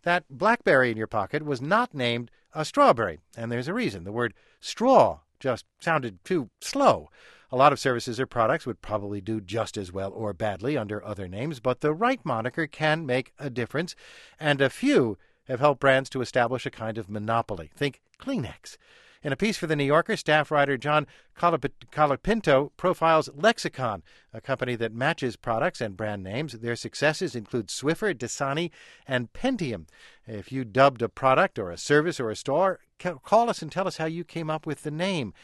that BlackBerry in your pocket was not named a strawberry. And there's a reason. The word straw just sounded too slow. A lot of services or products would probably do just as well or badly under other names, but the right moniker can make a difference, and a few have helped brands to establish a kind of monopoly. Think Kleenex. In a piece for The New Yorker, staff writer John Colapinto profiles Lexicon, a company that matches products and brand names. Their successes include Swiffer, Dasani, and Pentium. If you dubbed a product or a service or a store, call us and tell us how you came up with the name.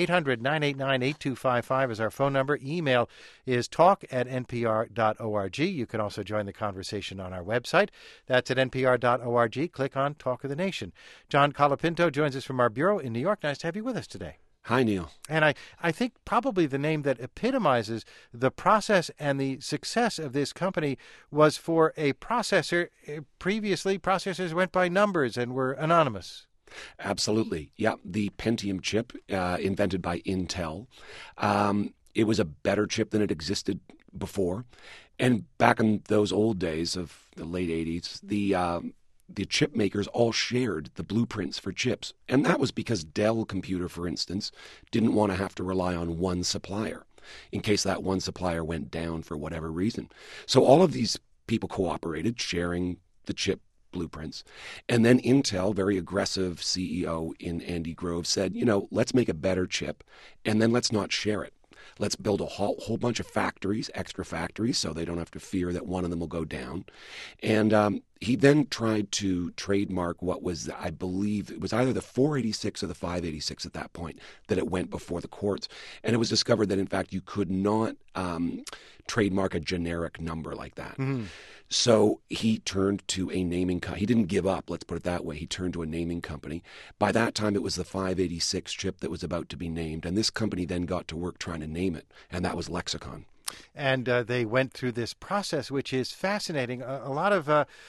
800-989-8255 is our phone number. Email is talk@npr.org. You can also join the conversation on our website. That's at npr.org. Click on Talk of the Nation. John Colapinto joins us from our bureau in New York. Nice to have you with us today. Hi, Neil. And I think probably the name that epitomizes the process and the success of this company was for a processor. Previously, processors went by numbers and were anonymous. Absolutely. Yeah, the Pentium chip, invented by Intel. It was a better chip than it existed before. And back in those old days of the late 80s, the chip makers all shared the blueprints for chips. And that was because Dell Computer, for instance, didn't want to have to rely on one supplier in case that one supplier went down for whatever reason. So all of these people cooperated, sharing the chip blueprints. And then Intel, very aggressive CEO in Andy Grove, said, let's make a better chip, and then let's not share it. Let's build a whole bunch of factories, extra factories, so they don't have to fear that one of them will go down. And he then tried to trademark what was, I believe, it was either the 486 or the 586 at that point that it went before the courts. And it was discovered that, in fact, you could not trademark a generic number like that. Mm-hmm. So he turned to a naming company. He didn't give up, let's put it that way. He turned to a naming company. By that time, it was the 586 chip that was about to be named. And this company then got to work trying to name it. And that was Lexicon. And they went through this process, which is fascinating. A lot of,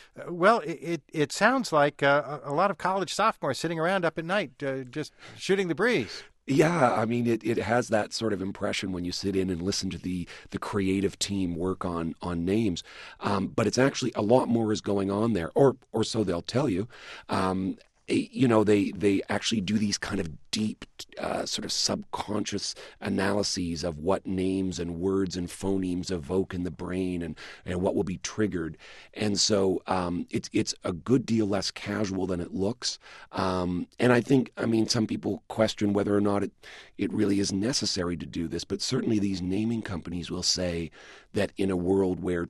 it sounds like a lot of college sophomores sitting around up at night just shooting the breeze. Yeah, I mean, it has that sort of impression when you sit in and listen to the creative team work on names. But it's actually a lot more is going on there, or so they'll tell you. They actually do these kind of deep sort of subconscious analyses of what names and words and phonemes evoke in the brain and what will be triggered. And so it's a good deal less casual than it looks. And I think, some people question whether or not it really is necessary to do this, but certainly these naming companies will say that in a world where,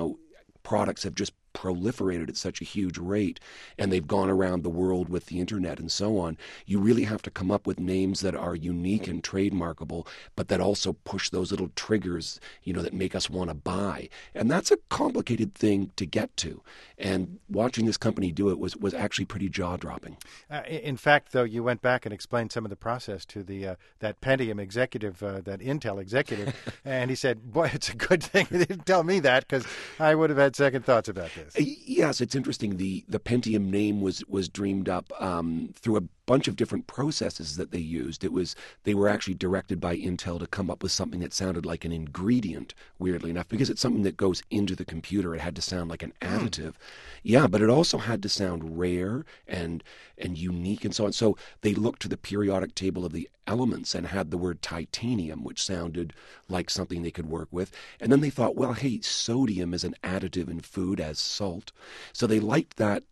products have just proliferated at such a huge rate and they've gone around the world with the internet and so on, you really have to come up with names that are unique and trademarkable, but that also push those little triggers, that make us want to buy. And that's a complicated thing to get to. And watching this company do it was actually pretty jaw-dropping. In fact, though, you went back and explained some of the process to that Pentium executive, that Intel executive, and he said, boy, it's a good thing they didn't tell me that because I would have had second thoughts about this. Yes, it's interesting. The Pentium name was dreamed up through a bunch of different processes that they used. They were actually directed by Intel to come up with something that sounded like an ingredient, weirdly enough, because it's something that goes into the computer. It had to sound like an additive. Yeah, but it also had to sound rare and unique and so on. So they looked to the periodic table of the elements and had the word titanium, which sounded like something they could work with. And then they thought, well, hey, sodium is an additive in food as salt. So they liked that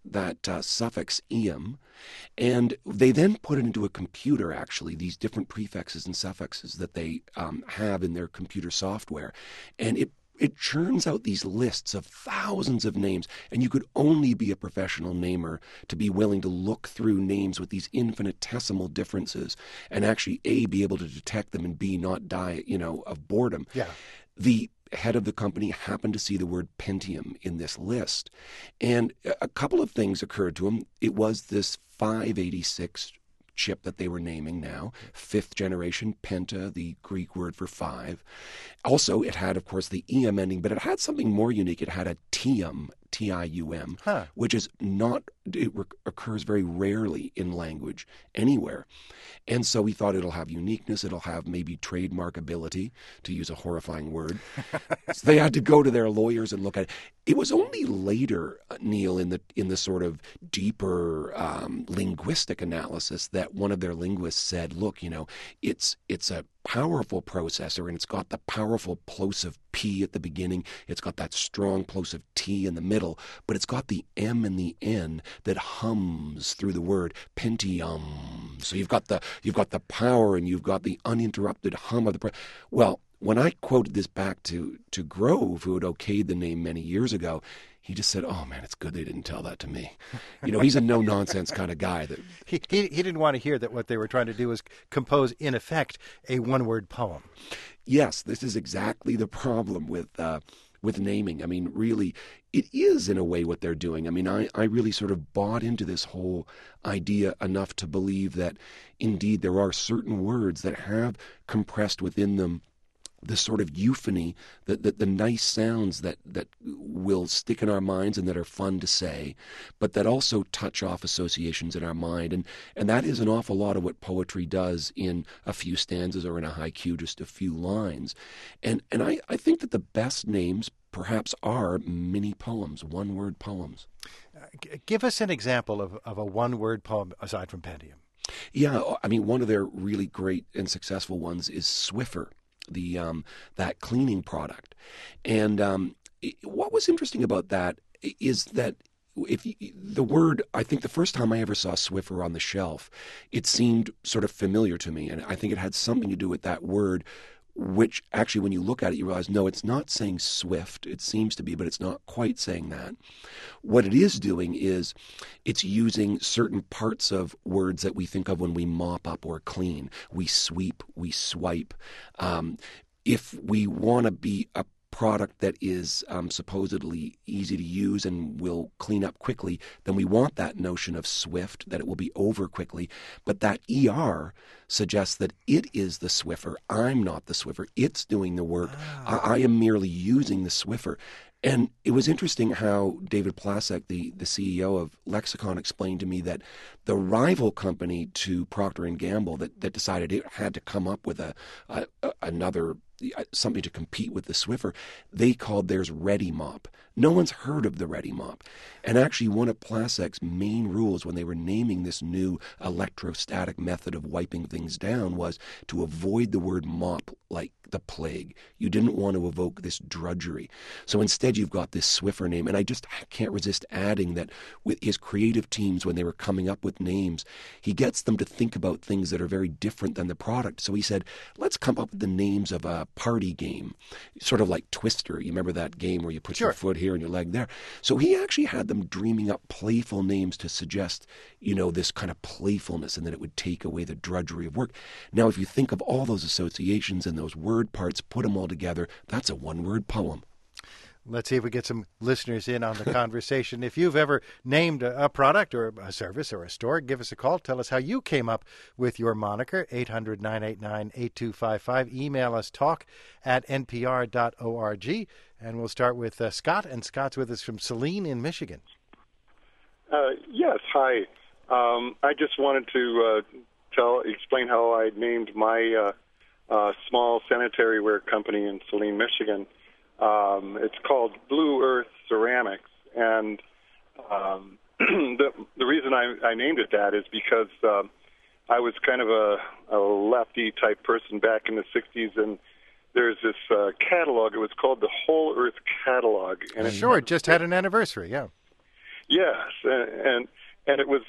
suffix ium. And they then put it into a computer, actually, these different prefixes and suffixes that they have in their computer software. And it churns out these lists of thousands of names, and you could only be a professional namer to be willing to look through names with these infinitesimal differences and actually, A, be able to detect them, and B, not die, of boredom. Yeah. The head of the company happened to see the word Pentium in this list, and a couple of things occurred to him. It was this 586 chip that they were naming now, fifth generation, penta, the Greek word for five. Also, it had, of course, the ium ending, but it had something more unique. It had a tium, Tium, Huh. which is not, occurs very rarely in language anywhere. And so we thought it'll have uniqueness, it'll have maybe trademarkability, to use a horrifying word. So they had to go to their lawyers and look at it. It was only later, Neil, in the sort of deeper linguistic analysis that one of their linguists said, look, it's a powerful processor, and it's got the powerful plosive P at the beginning. It's got that strong plosive T in the middle, but it's got the M and the N that hums through the word Pentium. So you've got the power, and you've got the uninterrupted hum of the. Well, when I quoted this back to Grove, who had okayed the name many years ago, he just said, "Oh man, it's good they didn't tell that to me." He's a no nonsense kind of guy. That he didn't want to hear that what they were trying to do was compose, in effect, a one-word poem. Yes, this is exactly the problem with naming. I mean, really, it is in a way what they're doing. I mean, I really sort of bought into this whole idea enough to believe that indeed there are certain words that have compressed within them this sort of euphony, the nice sounds that will stick in our minds and that are fun to say, but that also touch off associations in our mind. And that is an awful lot of what poetry does in a few stanzas or in a haiku, just a few lines. And I think that the best names perhaps are mini poems, one-word poems. Give us an example of a one-word poem aside from Pentium. Yeah, I mean, one of their really great and successful ones is Swiffer, that cleaning product. And what was interesting about that is that the word, I think the first time I ever saw Swiffer on the shelf, it seemed sort of familiar to me. And I think it had something to do with that word, which actually, when you look at it, you realize, no, it's not saying swift. It seems to be, but it's not quite saying that. What it is doing is it's using certain parts of words that we think of when we mop up or clean. We sweep, we swipe. If we want to be a product that is supposedly easy to use and will clean up quickly, then we want that notion of swift, that it will be over quickly. But that ER suggests that it is the Swiffer. I'm not the Swiffer. It's doing the work. I am merely using the Swiffer. And it was interesting how David Plasek, the CEO of Lexicon, explained to me that the rival company to Procter & Gamble that decided it had to come up with another something to compete with the Swiffer, they called theirs Ready Mop. No one's heard of the Ready Mop. And actually, one of Plasek's main rules when they were naming this new electrostatic method of wiping things down was to avoid the word mop like the plague. You didn't want to evoke this drudgery. So instead, you've got this Swiffer name. And I can't resist adding that with his creative teams, when they were coming up with names, he gets them to think about things that are very different than the product. So he said, let's come up with the names of a party game, sort of like Twister. You remember that game where you put your foot here and your leg there? So he actually had them dreaming up playful names to suggest, this kind of playfulness, and that it would take away the drudgery of work. Now, if you think of all those associations and those word parts, put them all together, that's a one-word poem. Let's see if we get some listeners in on the conversation. If you've ever named a product or a service or a store, give us a call. Tell us how you came up with your moniker, 800-989-8255. Email us, talk@npr.org. And we'll start with Scott. And Scott's with us from Saline in Michigan. Yes, hi. I just wanted to explain how I named my small sanitary ware company in Saline, Michigan. It's called Blue Earth Ceramics, and the reason I named it that is because I was kind of a lefty type person back in the 60s, and there's this catalog. It was called the Whole Earth Catalog. And it just had an anniversary, yeah. Yes, and it was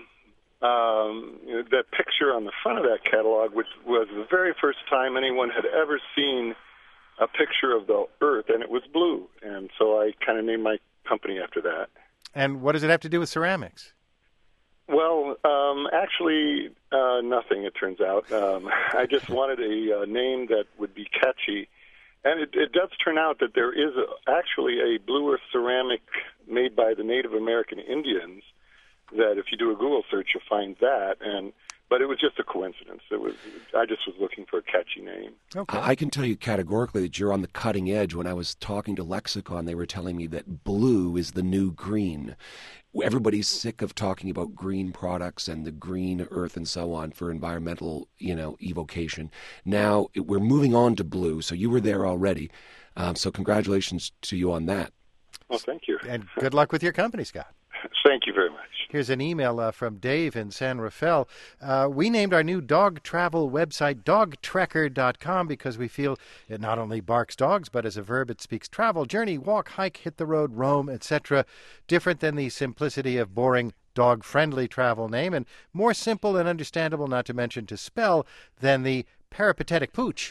that picture on the front of that catalog, which was the very first time anyone had ever seen a picture of the Earth, and it was blue. And so I kind of named my company after that. And what does it have to do with ceramics? Well, actually, nothing, it turns out. I just wanted a name that would be catchy. And it does turn out that there is actually a Blue Earth ceramic made by the Native American Indians that if you do a Google search, you'll find that. And but it was just a coincidence. I just was looking for a catchy name. Okay. I can tell you categorically that you're on the cutting edge. When I was talking to Lexicon, they were telling me that blue is the new green. Everybody's sick of talking about green products and the green earth and so on for environmental, evocation. Now we're moving on to blue, so you were there already. So congratulations to you on that. Well, thank you. And good luck with your company, Scott. Thank you very much. Here's an email from Dave in San Rafael. We named our new dog travel website dogtrekker.com because we feel it not only barks dogs, but as a verb it speaks travel, journey, walk, hike, hit the road, roam, etc. Different than the simplicity of boring dog-friendly travel name, and more simple and understandable, not to mention to spell, than the peripatetic pooch.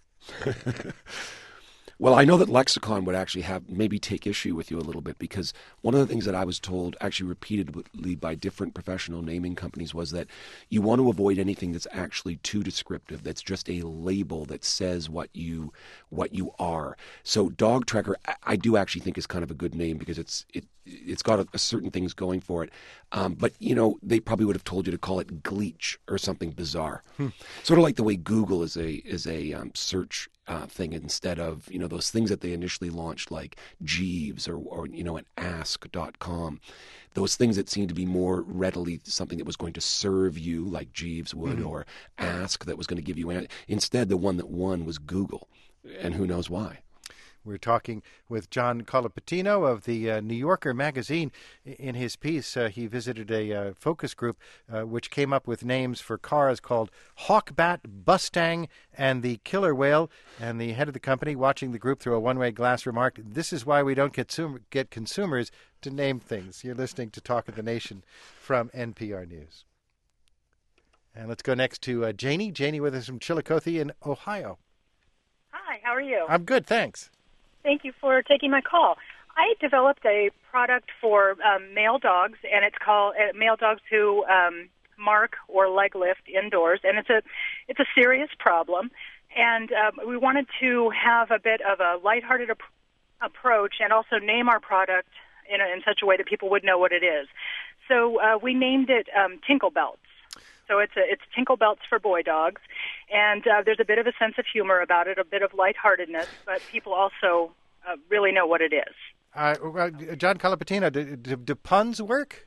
Well, I know that Lexicon would actually maybe take issue with you a little bit, because one of the things that I was told actually repeatedly by different professional naming companies was that you want to avoid anything that's actually too descriptive, that's just a label that says what you are. So Dog Trekker, I do actually think is kind of a good name because it's got a certain things going for it. But, they probably would have told you to call it Gleach or something bizarre. Sort of like the way Google is a search thing instead of, those things that they initially launched like Jeeves or an ask.com. Those things that seemed to be more readily something that was going to serve you like Jeeves would, or Ask that was going to give you. Instead, the one that won was Google. And who knows why. We're talking with John Colapatino of the New Yorker magazine. In his piece, he visited a focus group which came up with names for cars called Hawkbat, Bustang, and the Killer Whale. And the head of the company, watching the group through a one-way glass, remarked, "This is why we don't get consumers to name things." You're listening to Talk of the Nation from NPR News. And let's go next to Janie. Janie with us from Chillicothe in Ohio. Hi, how are you? I'm good, thanks. Thank you for taking my call. I developed a product for male dogs, and it's called male dogs who mark or leg lift indoors, and it's a serious problem. And we wanted to have a bit of a lighthearted approach, and also name our product in such a way that people would know what it is. So we named it Tinkle Belts. So it's Tinkle Belts for boy dogs, and there's a bit of a sense of humor about it, a bit of lightheartedness, but people also really know what it is. John Colapatino, do puns work?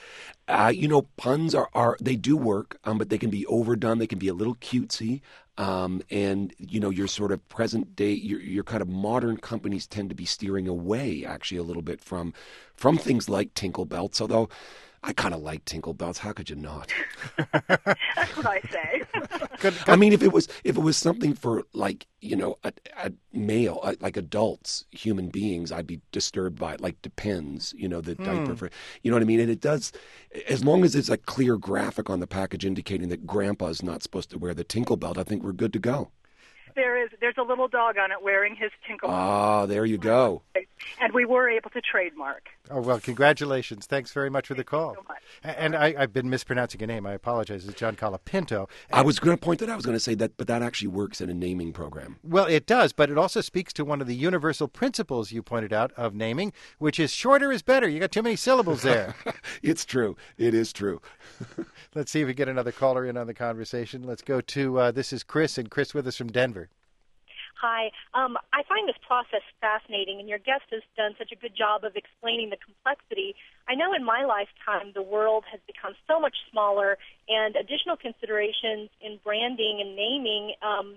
Puns are they do work, but they can be overdone. They can be a little cutesy, and your sort of present day, your kind of modern companies tend to be steering away actually a little bit from things like Tinkle Belts, although I kind of like Tinkle Belts. How could you not? That's what I say. Good. I mean, if it was something for like a male, like adults, human beings, I'd be disturbed by it. Like Depends, the diaper for, what I mean. And it does, as long as there's a clear graphic on the package indicating that Grandpa's not supposed to wear the Tinkle Belt, I think we're good to go. There's a little dog on it wearing his Tinkle Belt. Ah, there you go. And we were able to trademark. Oh, well, congratulations. Thanks very much for the call. Thank you so much. And I've been mispronouncing your name. I apologize. It's John Colapinto. I was going to point that out. I was going to say that, but that actually works in a naming program. Well, it does, but it also speaks to one of the universal principles you pointed out of naming, which is shorter is better. You got too many syllables there. It's true. It is true. Let's see if we get another caller in on the conversation. Let's go to, this is Chris, and Chris with us from Denver. Hi. I find this process fascinating, and your guest has done such a good job of explaining the complexity. I know in my lifetime the world has become so much smaller, and additional considerations in branding and naming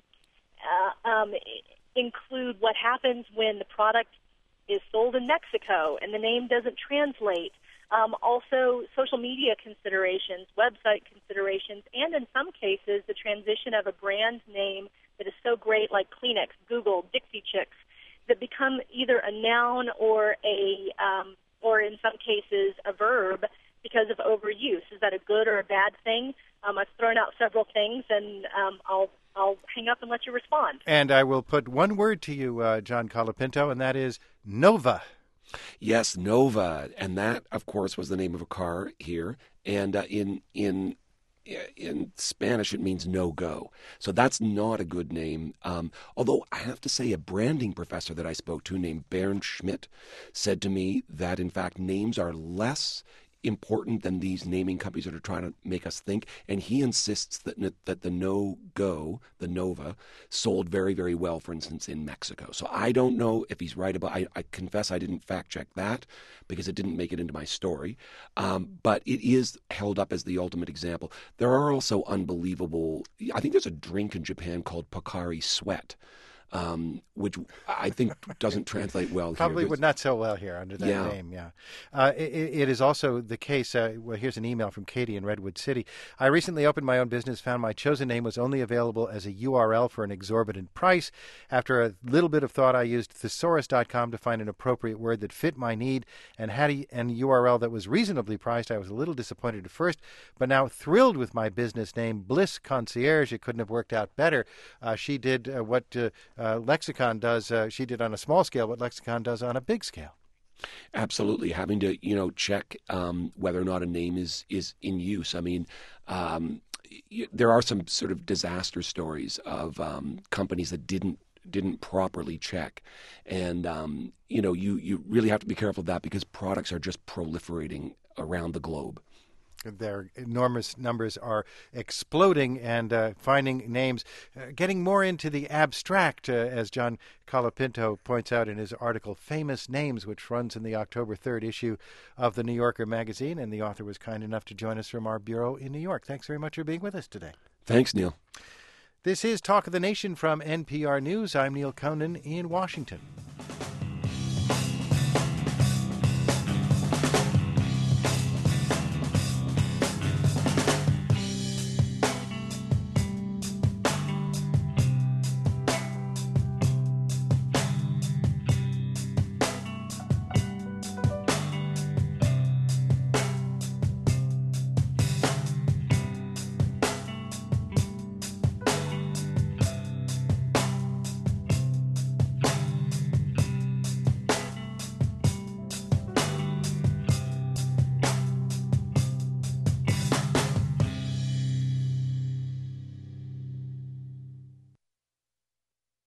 include what happens when the product is sold in Mexico and the name doesn't translate. Also, social media considerations, website considerations, and in some cases, the transition of a brand name that is so great, like Kleenex, Google, Dixie Chicks, that become either a noun or or in some cases a verb because of overuse. Is that a good or a bad thing? I've thrown out several things, and I'll hang up and let you respond. And I will put one word to you, John Colapinto, and that is Nova. Yes, Nova, and that, of course, was the name of a car here. And in Spanish, it means no-go. So that's not a good name. Although I have to say a branding professor that I spoke to named Bernd Schmidt said to me that, in fact, names are less important than these naming companies that are trying to make us think. And he insists that the No-Go, the Nova, sold very, very well, for instance, in Mexico. So I don't know if he's right about. I confess I didn't fact check that because it didn't make it into my story. But it is held up as the ultimate example. There are also unbelievable. I think there's a drink in Japan called Pocari Sweat. Which I think doesn't translate well Probably here. would not sell well here under that name, yeah. It is also the case, well, here's an email from Katie in Redwood City. I recently opened my own business, found my chosen name was only available as a URL for an exorbitant price. After a little bit of thought, I used thesaurus.com to find an appropriate word that fit my need and had an URL that was reasonably priced. I was a little disappointed at first, but now thrilled with my business name, Bliss Concierge. It couldn't have worked out better. She did what Lexicon does. She did on a small scale what Lexicon does on a big scale. Absolutely, having to check whether or not a name is in use. I mean, there are some sort of disaster stories of companies that didn't properly check, and you really have to be careful of that because products are just proliferating around the globe. Their enormous numbers are exploding and finding names, getting more into the abstract, as John Colapinto points out in his article, Famous Names, which runs in the October 3rd issue of the New Yorker magazine. And the author was kind enough to join us from our bureau in New York. Thanks very much for being with us today. Thanks, Neil. This is Talk of the Nation from NPR News. I'm Neil Conan in Washington.